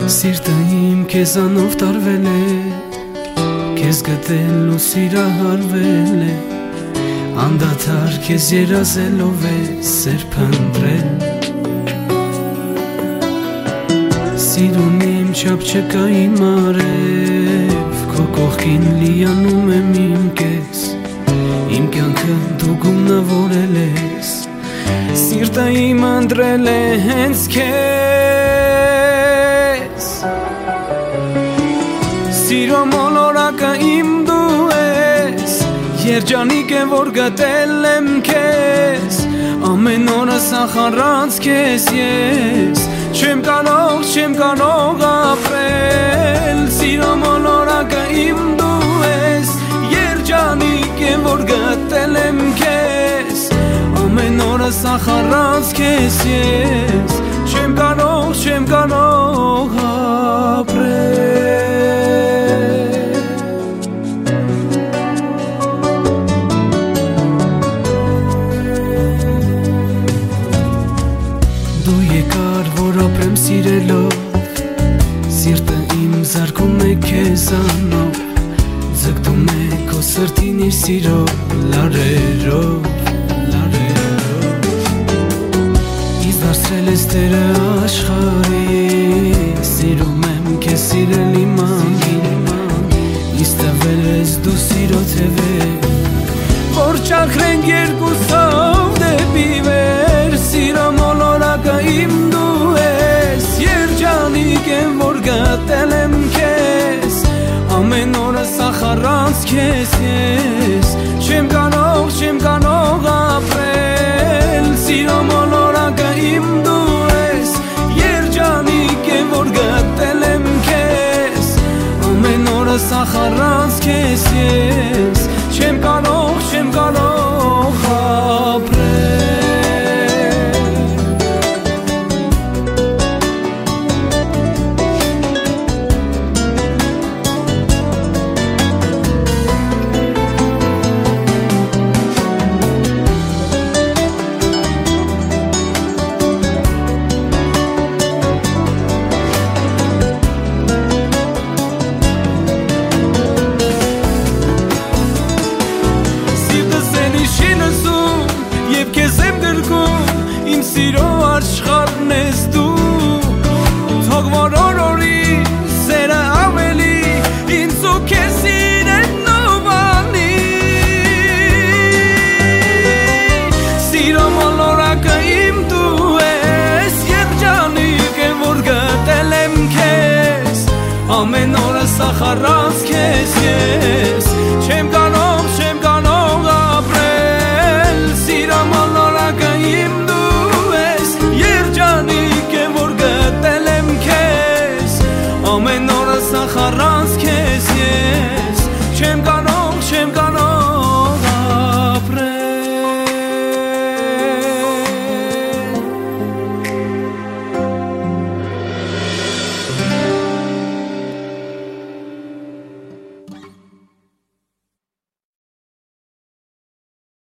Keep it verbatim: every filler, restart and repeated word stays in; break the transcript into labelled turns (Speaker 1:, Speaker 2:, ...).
Speaker 1: Սիրտը իմ քեզանով տարվել է, քեզ գտել ու սիրահարվել է, անդադար քեզ երազելով է սեր փնտրել։ Սիրուն իմ չափ չկա իմ արև, քո կողքին լիանում եմ իմ կես, իմ կյանքը դու գումնավորել ես, սիրտը իմ ընտրել է հենց քեզ։ Սիրո մոլորակը իմ դու ես, երջանիկ է որ գտել եմ քեզ, ամեն օրս ախառած քեզ ես չեմ կարող, չեմ կարող ապրել։ Սիրո մոլորակը իմ դու ես, երջանիկ է որ գտել եմ քեզ, ամեն օրս ախառած քեզ ես չեմ կարող, չեմ կարող ապրել։ Դու եկար որ ապրեմ սիրելով, սիրտը իմ զարկում է քեզանով, ձգտում է քո սրտին իր սիրով լարերով, լարերով։ Ինձ դարձրել ես Տերը աշխարհի, սիրում եմ քեզ սիրել իմ անգին, ինձ տվել ես դու սիրո թևեր, որ ճախրենք երկուսով դեպի վեր։ Սիրո մոլորակը իմ դու ես, երջանիկ եմ որ գտել եմ քեզ, ամեն օրս ախառած քեզ ես չեմ կարող, չեմ կարող ապրել։ Սիրո մոլորակը իմ դու ես, երջանիկ եմ որ գտել եմ քեզ, ամեն օրս ախառած քեզ ես չեմ կարող, չեմ կարող ապրել։ Իմ սիրո աշխարհն ես դու, թող որ օր-օրի սերը ավելի ինձ ու քեզ սիրենով անի։ Սիրո մոլորակը իմ դու ես, երջանիկ եմ որ գտել եմ քեզ, ամեն օրս ախառած քեզ